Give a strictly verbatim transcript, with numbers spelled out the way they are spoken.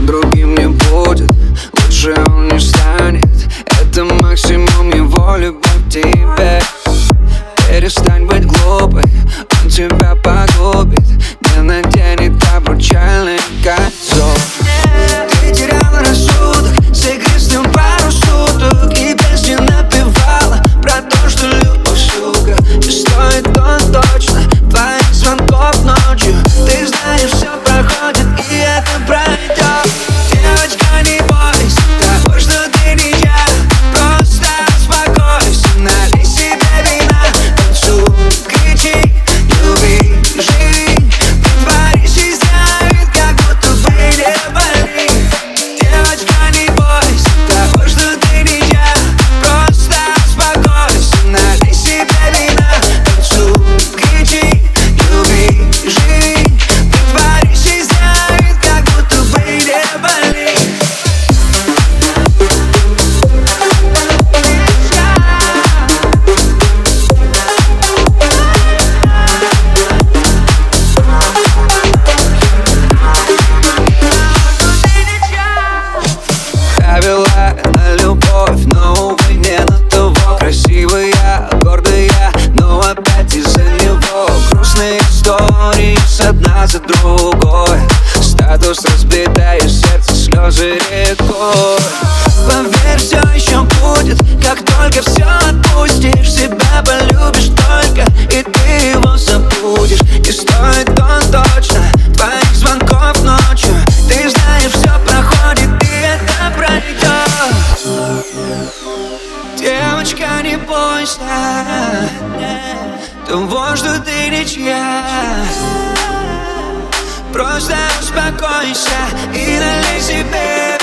другим не будет, лучше он не станет. Это максимум его любовь к тебе. Перестань быть глупой, он тебя погубит, не наденет обручальный кольцо. Ты теряла рассудок с игристым пару суток и песни напевала про то, что любовь сука. Не стоит он точно твоих звонков ночью. Ты знаешь, все проходит и это пройдет. Девочка, не бойся того, что ты не я. Просто успокойся, налей себе вина, танцуй, кричи, люби, живи. Притворись и сделай вид, как будто бы не болит. Девочка, не бойся того, что ты не я. Просто успокойся, налей себе вина, танцуй, кричи, люби, живи. Притворись и сделай вид, как будто бы не болит. Правила на любовь, но, увы, не на того. Красивая, гордая, но опять из-за него. Грустные истории с одна за другой. Статус разбитое сердце, слезы рекой. Поверь, все еще будет, как только все отпустишь. Себя полюбишь только, и ты его забудешь. Не стоит он точно твоих звонков ночью. Ты знаешь, все проходит, и это пройдет. Девочка, не бойся того, что ты ничья. Просто успокойся и налей себе